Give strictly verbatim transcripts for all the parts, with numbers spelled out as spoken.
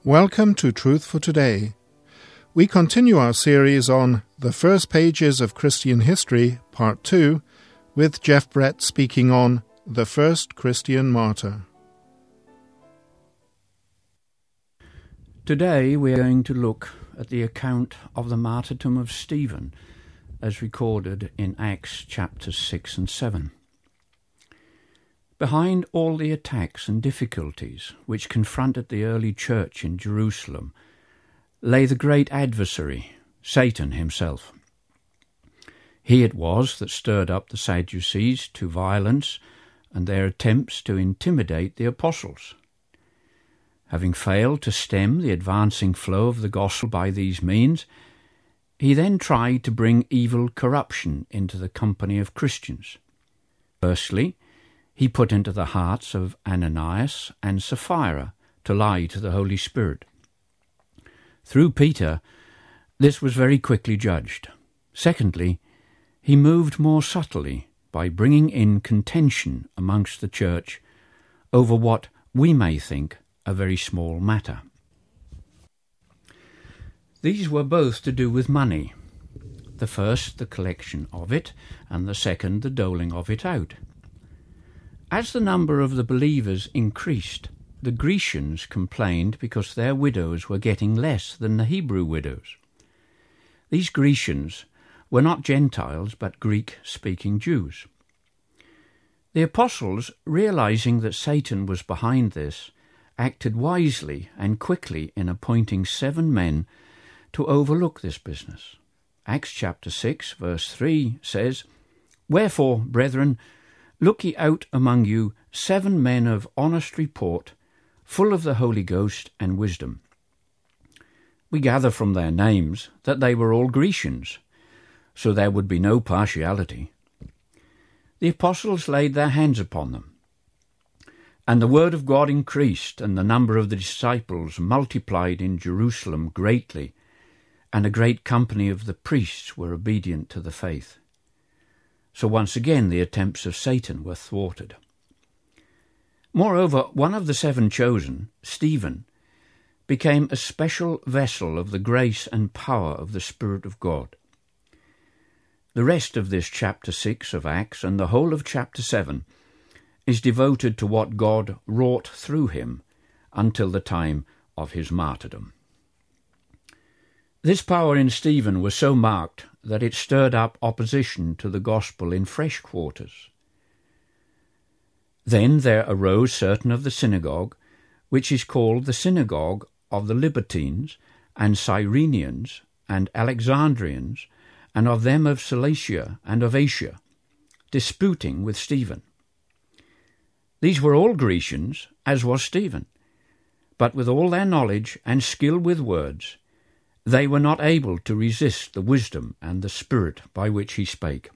Welcome to Truth for Today. We continue our series on The First Pages of Christian History, Part two, with Jeff Brett speaking on The First Christian Martyr. Today we are going to look at the account of the martyrdom of Stephen, as recorded in Acts chapters six and seven. Behind all the attacks and difficulties which confronted the early church in Jerusalem lay the great adversary, Satan himself. He it was that stirred up the Sadducees to violence and their attempts to intimidate the apostles. Having failed to stem the advancing flow of the gospel by these means, he then tried to bring evil corruption into the company of Christians. Firstly, he put into the hearts of Ananias and Sapphira to lie to the Holy Spirit. Through Peter, this was very quickly judged. Secondly, he moved more subtly by bringing in contention amongst the church over what we may think a very small matter. These were both to do with money. The first, the collection of it, and the second, the doling of it out. As the number of the believers increased, the Grecians complained because their widows were getting less than the Hebrew widows. These Grecians were not Gentiles but Greek-speaking Jews. The apostles, realizing that Satan was behind this, acted wisely and quickly in appointing seven men to overlook this business. Acts chapter six, verse three says, "Wherefore, brethren, look ye out among you seven men of honest report, full of the Holy Ghost and wisdom." We gather from their names that they were all Grecians, so there would be no partiality. The apostles laid their hands upon them, and the word of God increased, and the number of the disciples multiplied in Jerusalem greatly, and a great company of the priests were obedient to the faith. So once again the attempts of Satan were thwarted. Moreover, one of the seven chosen, Stephen, became a special vessel of the grace and power of the Spirit of God. The rest of this chapter six of Acts and the whole of chapter seven is devoted to what God wrought through him until the time of his martyrdom. This power in Stephen was so marked that it stirred up opposition to the gospel in fresh quarters. Then there arose certain of the synagogue, which is called the synagogue of the Libertines, and Cyrenians, and Alexandrians, and of them of Cilicia and of Asia, disputing with Stephen. These were all Grecians, as was Stephen, but with all their knowledge and skill with words, they were not able to resist the wisdom and the spirit by which he spake.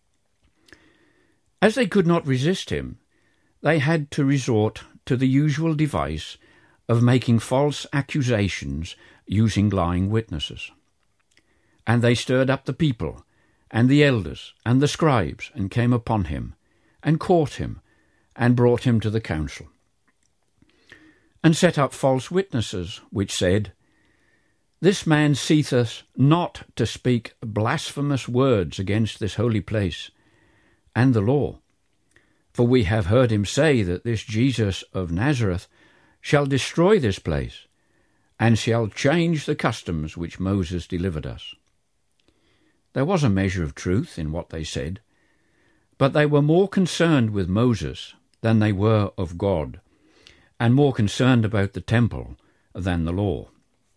As they could not resist him, they had to resort to the usual device of making false accusations using lying witnesses. And they stirred up the people, and the elders, and the scribes, and came upon him, and caught him, and brought him to the council, and set up false witnesses, which said, "This man ceaseth not to speak blasphemous words against this holy place and the law. For we have heard him say that this Jesus of Nazareth shall destroy this place, and shall change the customs which Moses delivered us." There was a measure of truth in what they said, but they were more concerned with Moses than they were of God, and more concerned about the temple than the law.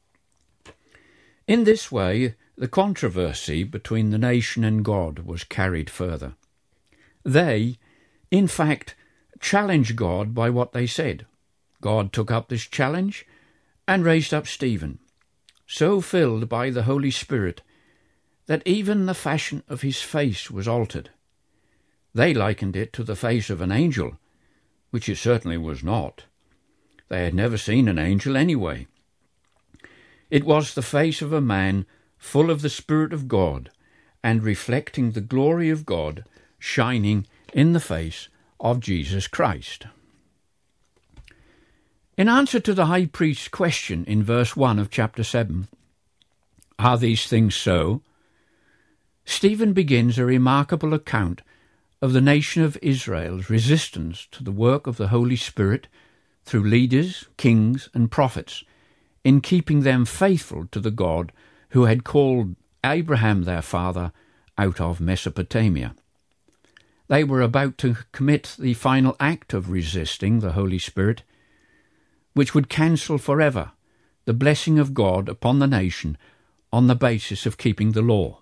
In this way, the controversy between the nation and God was carried further. They, in fact, challenged God by what they said. God took up this challenge and raised up Stephen, so filled by the Holy Spirit that even the fashion of his face was altered. They likened it to the face of an angel, which it certainly was not. They had never seen an angel anyway. It was the face of a man full of the Spirit of God and reflecting the glory of God shining in the face of Jesus Christ. In answer to the high priest's question in verse one of chapter seven, "Are these things so?" Stephen begins a remarkable account of the nation of Israel's resistance to the work of the Holy Spirit through leaders, kings, and prophets, in keeping them faithful to the God who had called Abraham their father out of Mesopotamia. They were about to commit the final act of resisting the Holy Spirit, which would cancel forever the blessing of God upon the nation on the basis of keeping the law.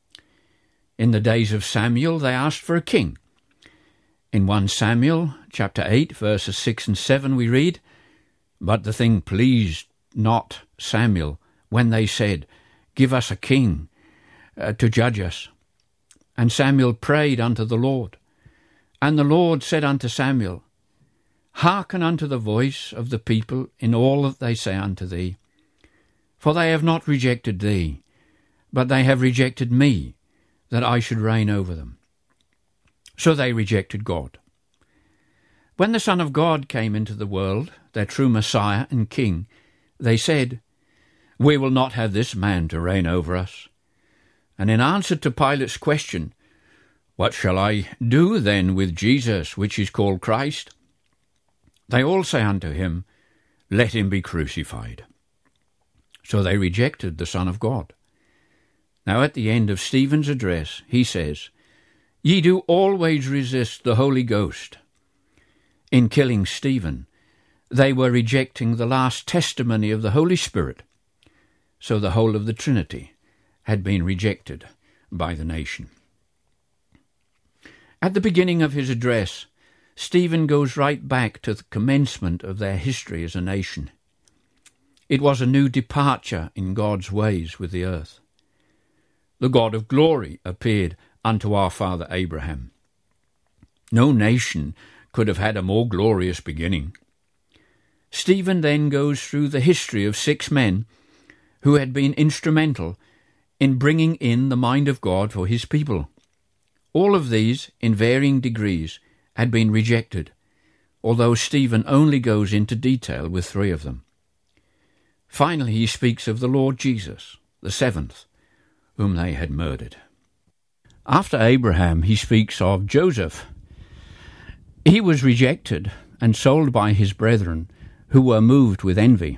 In the days of Samuel, they asked for a king. In First Samuel chapter eight, verses six and seven, we read, "But the thing pleased not Samuel when they said, 'Give us a king uh, to judge us.' And Samuel prayed unto the Lord. And the Lord said unto Samuel, Hearken unto the voice of the people in all that they say unto thee. For they have not rejected thee, but they have rejected me, that I should reign over them." So they rejected God. When the Son of God came into the world, their true Messiah and King, they said, "We will not have this man to reign over us." And in answer to Pilate's question, "What shall I do then with Jesus, which is called Christ?" they all say unto him, "Let him be crucified." So they rejected the Son of God. Now at the end of Stephen's address, he says, "Ye do always resist the Holy Ghost." In killing Stephen, they were rejecting the last testimony of the Holy Spirit, so the whole of the Trinity had been rejected by the nation. At the beginning of his address, Stephen goes right back to the commencement of their history as a nation. It was a new departure in God's ways with the earth. The God of glory appeared unto our father Abraham. No nation could have had a more glorious beginning. Stephen then goes through the history of six men who had been instrumental in bringing in the mind of God for his people. All of these, in varying degrees, had been rejected, although Stephen only goes into detail with three of them. Finally, he speaks of the Lord Jesus, the seventh, whom they had murdered. After Abraham, he speaks of Joseph. He was rejected and sold by his brethren, who were moved with envy.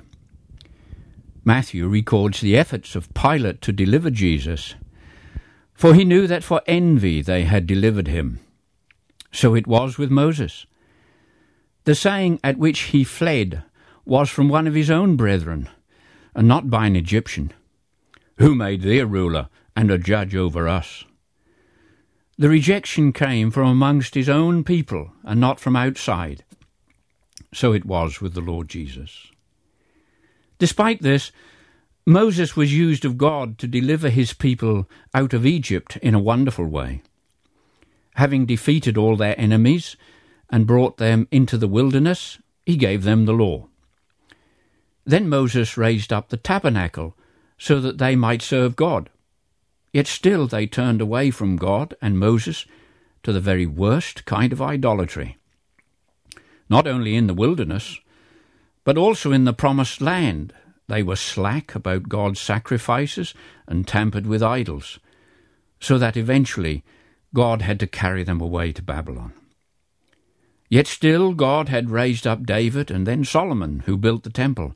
Matthew records the efforts of Pilate to deliver Jesus, for he knew that for envy they had delivered him. So it was with Moses. The saying at which he fled was from one of his own brethren, and not by an Egyptian. "Who made thee a ruler and a judge over us?" The rejection came from amongst his own people and not from outside. So it was with the Lord Jesus. Despite this, Moses was used of God to deliver his people out of Egypt in a wonderful way. Having defeated all their enemies and brought them into the wilderness, he gave them the law. Then Moses raised up the tabernacle so that they might serve God. Yet still they turned away from God and Moses to the very worst kind of idolatry. Not only in the wilderness, but also in the promised land, they were slack about God's sacrifices and tampered with idols, so that eventually God had to carry them away to Babylon. Yet still God had raised up David and then Solomon, who built the temple.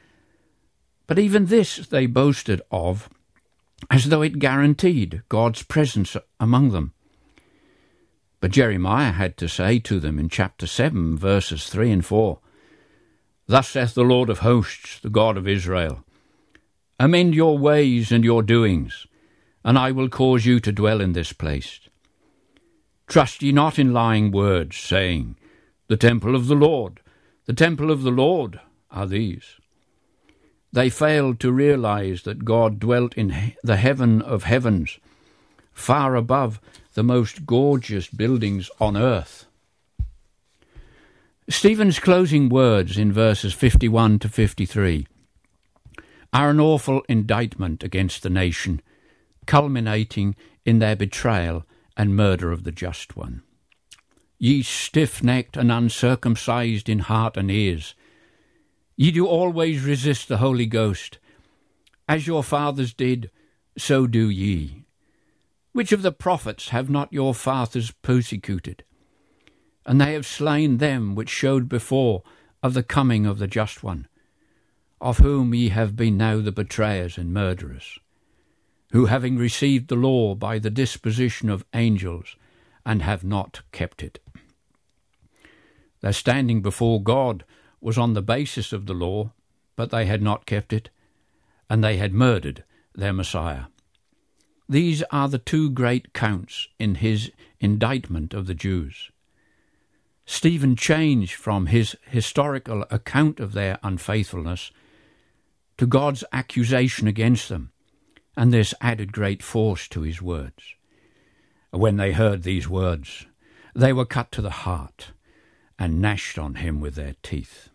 But even this they boasted of as though it guaranteed God's presence among them. But Jeremiah had to say to them in chapter seven, verses three and four, "Thus saith the Lord of hosts, the God of Israel, Amend your ways and your doings, and I will cause you to dwell in this place. Trust ye not in lying words, saying, The temple of the Lord, the temple of the Lord are these." They failed to realize that God dwelt in the heaven of heavens, far above the most gorgeous buildings on earth. Stephen's closing words in verses fifty-one to fifty-three are an awful indictment against the nation, culminating in their betrayal and murder of the Just One. "Ye stiff-necked and uncircumcised in heart and ears, Ye do always resist the Holy Ghost. As your fathers did, so do ye. Which of the prophets have not your fathers persecuted? And they have slain them which showed before of the coming of the Just One, of whom ye have been now the betrayers and murderers, who having received the law by the disposition of angels, and have not kept it. Their standing before God was on the basis of the law, but they had not kept it, and they had murdered their Messiah. These are the two great counts in his indictment of the Jews. Stephen changed from his historical account of their unfaithfulness to God's accusation against them, and this added great force to his words. When they heard these words, they were cut to the heart and gnashed on him with their teeth.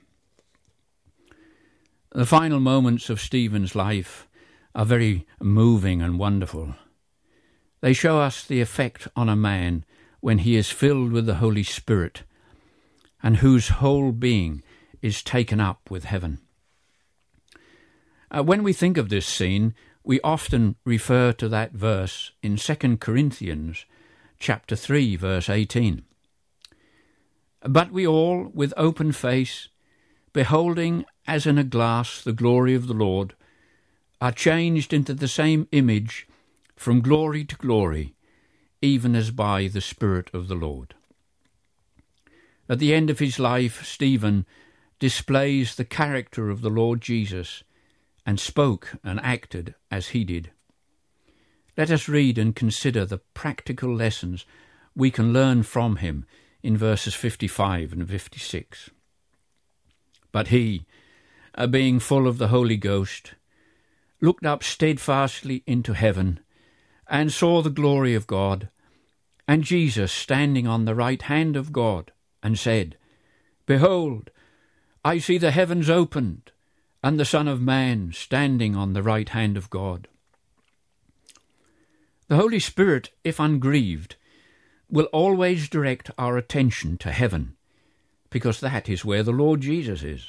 The final moments of Stephen's life are very moving and wonderful. They show us the effect on a man when he is filled with the Holy Spirit and whose whole being is taken up with heaven. Uh, when we think of this scene, we often refer to that verse in Second Corinthians chapter three, verse eighteen. But we all, with open face, beholding as in a glass the glory of the Lord, are changed into the same image from glory to glory, even as by the Spirit of the Lord. At the end of his life, Stephen displays the character of the Lord Jesus and spoke and acted as he did. Let us read and consider the practical lessons we can learn from him in verses fifty-five and fifty-six. But he, uh, being full of the Holy Ghost, looked up steadfastly into heaven and saw the glory of God, and Jesus standing on the right hand of God, and said, Behold, I see the heavens opened, and the Son of Man standing on the right hand of God. The Holy Spirit, if ungrieved, will always direct our attention to heaven, because that is where the Lord Jesus is.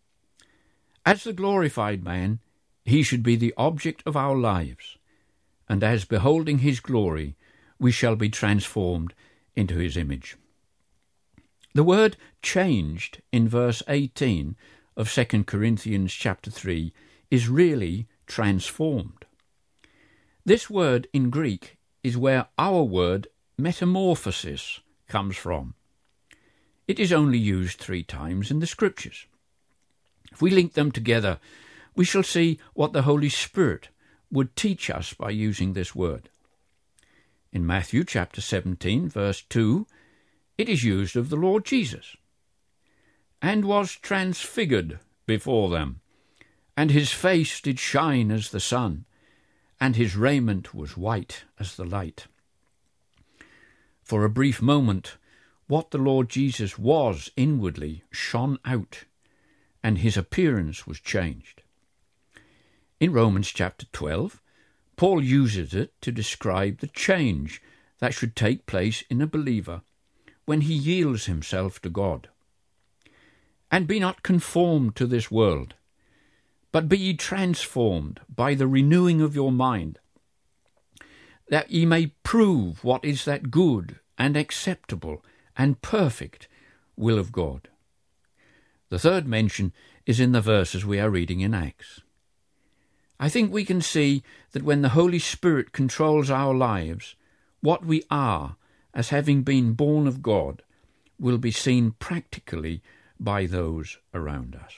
As the glorified man, he should be the object of our lives, and as beholding his glory, we shall be transformed into his image. The word changed in verse eighteen of Second Corinthians chapter three is really transformed. This word in Greek is where our word metamorphosis comes from. It is only used three times in the Scriptures. If we link them together, we shall see what the Holy Spirit would teach us by using this word. In Matthew chapter seventeen, verse two, it is used of the Lord Jesus. And was transfigured before them, and his face did shine as the sun, and his raiment was white as the light. For a brief moment, what the Lord Jesus was inwardly shone out, and his appearance was changed. In Romans chapter twelve, Paul uses it to describe the change that should take place in a believer when he yields himself to God. And be not conformed to this world, but be ye transformed by the renewing of your mind, that ye may prove what is that good and acceptable and perfect will of God. The third mention is in the verses we are reading in Acts. I think we can see that when the Holy Spirit controls our lives, what we are as having been born of God will be seen practically by those around us.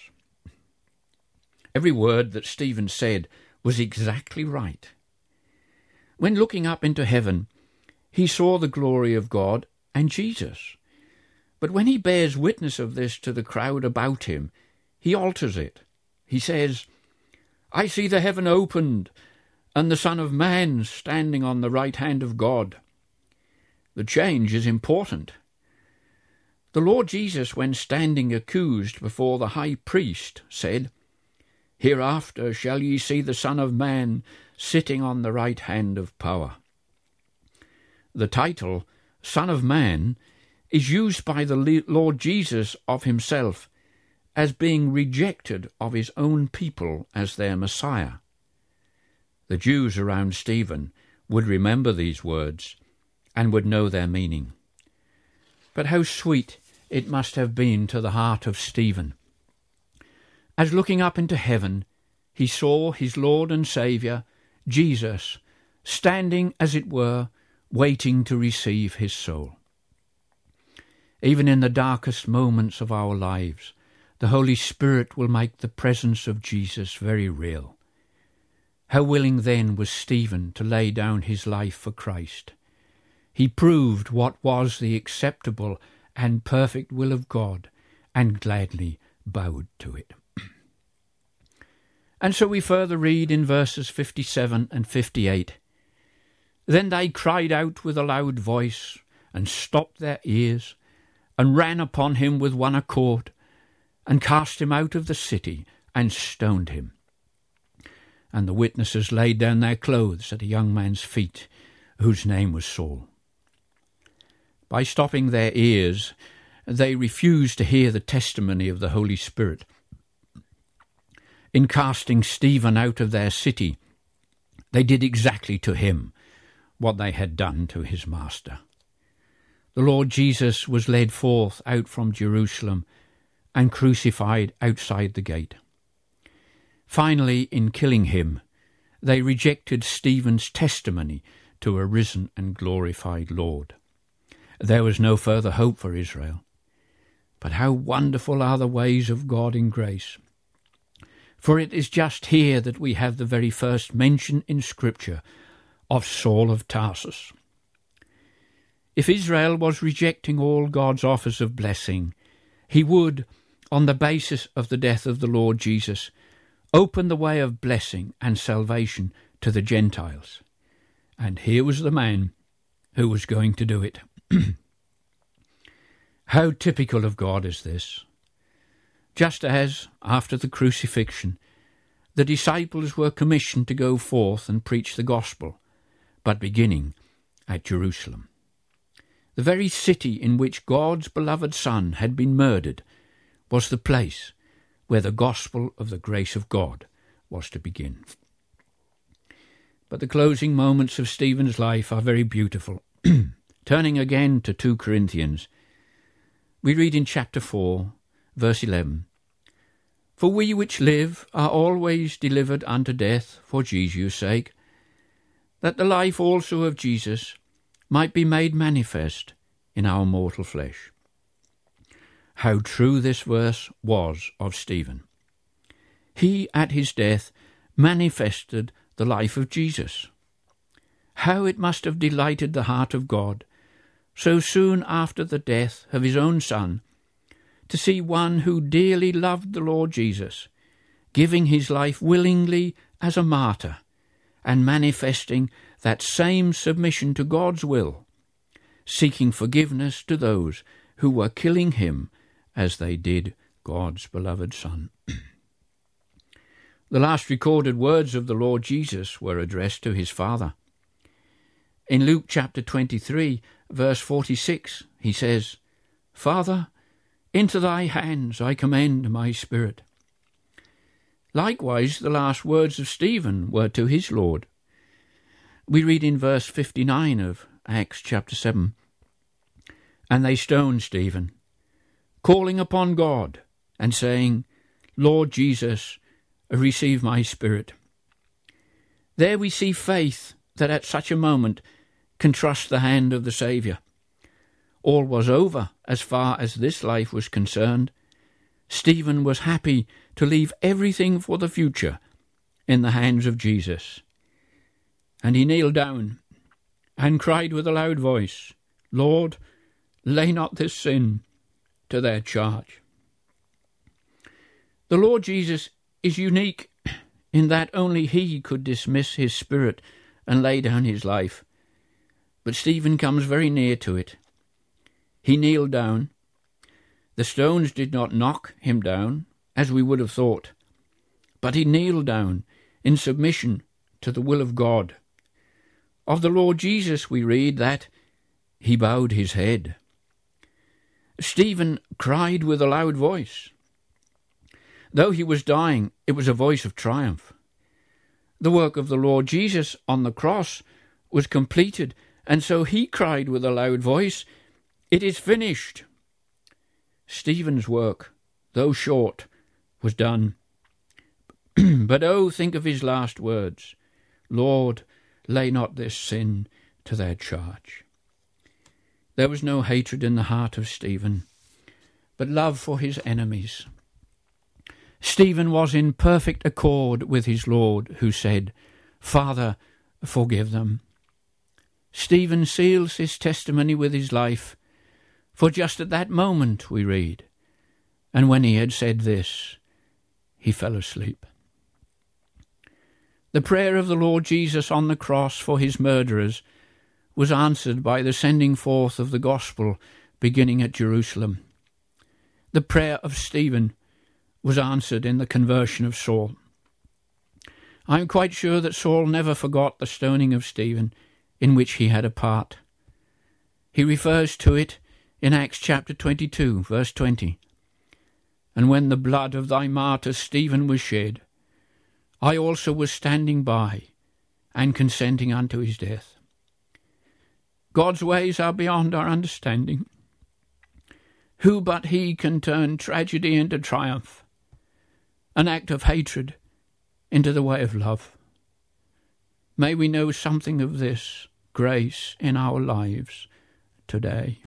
Every word that Stephen said was exactly right. When looking up into heaven, he saw the glory of God and Jesus. But when he bears witness of this to the crowd about him, he alters it. He says, I see the heaven opened, and the Son of Man standing on the right hand of God. The change is important. The Lord Jesus, when standing accused before the high priest, said, Hereafter shall ye see the Son of Man sitting on the right hand of power. The title, Son of Man, is used by the Lord Jesus of himself as being rejected of his own people as their Messiah. The Jews around Stephen would remember these words and would know their meaning. But how sweet it must have been to the heart of Stephen, as looking up into heaven, he saw his Lord and Saviour, Jesus, standing, as it were, waiting to receive his soul. Even in the darkest moments of our lives, the Holy Spirit will make the presence of Jesus very real. How willing then was Stephen to lay down his life for Christ. He proved what was the acceptable and perfect will of God, and gladly bowed to it. And so we further read in verses fifty-seven and fifty-eight, Then they cried out with a loud voice, and stopped their ears, and ran upon him with one accord, and cast him out of the city, and stoned him. And the witnesses laid down their clothes at a young man's feet, whose name was Saul. By stopping their ears, they refused to hear the testimony of the Holy Spirit. In casting Stephen out of their city, they did exactly to him what they had done to his master. The Lord Jesus was led forth out from Jerusalem and crucified outside the gate. Finally, in killing him, they rejected Stephen's testimony to a risen and glorified Lord. There was no further hope for Israel. But how wonderful are the ways of God in grace! For it is just here that we have the very first mention in Scripture of Saul of Tarsus. If Israel was rejecting all God's offers of blessing, he would, on the basis of the death of the Lord Jesus, open the way of blessing and salvation to the Gentiles. And here was the man who was going to do it. How typical of God is this! Just as, after the crucifixion, the disciples were commissioned to go forth and preach the gospel, but beginning at Jerusalem. The very city in which God's beloved Son had been murdered was the place where the gospel of the grace of God was to begin. But the closing moments of Stephen's life are very beautiful. Turning again to Second Corinthians, we read in chapter four, verse eleven, For we which live are always delivered unto death for Jesus' sake, that the life also of Jesus might be made manifest in our mortal flesh. How true this verse was of Stephen. He, at his death, manifested the life of Jesus. How it must have delighted the heart of God, so soon after the death of his own Son, to see one who dearly loved the Lord Jesus, giving his life willingly as a martyr, and manifesting that same submission to God's will, seeking forgiveness to those who were killing him as they did God's beloved Son. The last recorded words of the Lord Jesus were addressed to his Father. In Luke chapter twenty-three, verse forty-six, he says, Father, into thy hands I commend my spirit. Likewise, the last words of Stephen were to his Lord. We read in verse fifty-nine of Acts chapter seven, And they stoned Stephen, calling upon God, and saying, Lord Jesus, receive my spirit. There we see faith that at such a moment can trust the hand of the Saviour. All was over as far as this life was concerned. Stephen was happy to leave everything for the future in the hands of Jesus. And he kneeled down and cried with a loud voice, Lord, lay not this sin to their charge. The Lord Jesus is unique in that only he could dismiss his spirit and lay down his life. But Stephen comes very near to it. He kneeled down. The stones did not knock him down, as we would have thought, but he kneeled down in submission to the will of God. Of the Lord Jesus we read that he bowed his head. Stephen cried with a loud voice. Though he was dying, it was a voice of triumph. The work of the Lord Jesus on the cross was completed, and so he cried with a loud voice, "It is finished." Stephen's work, though short, was done. But oh, think of his last words, "Lord, lay not this sin to their charge." There was no hatred in the heart of Stephen, but love for his enemies. Stephen was in perfect accord with his Lord, who said, "Father, forgive them." Stephen seals his testimony with his life, for just at that moment, we read, and when he had said this, he fell asleep. The prayer of the Lord Jesus on the cross for his murderers was answered by the sending forth of the gospel beginning at Jerusalem. The prayer of Stephen was answered in the conversion of Saul. I am quite sure that Saul never forgot the stoning of Stephen, in which he had a part. He refers to it in Acts chapter twenty-two, verse twenty. "And when the blood of thy martyr Stephen was shed, I also was standing by and consenting unto his death." God's ways are beyond our understanding. Who but he can turn tragedy into triumph, an act of hatred into the way of love? May we know something of this grace in our lives today.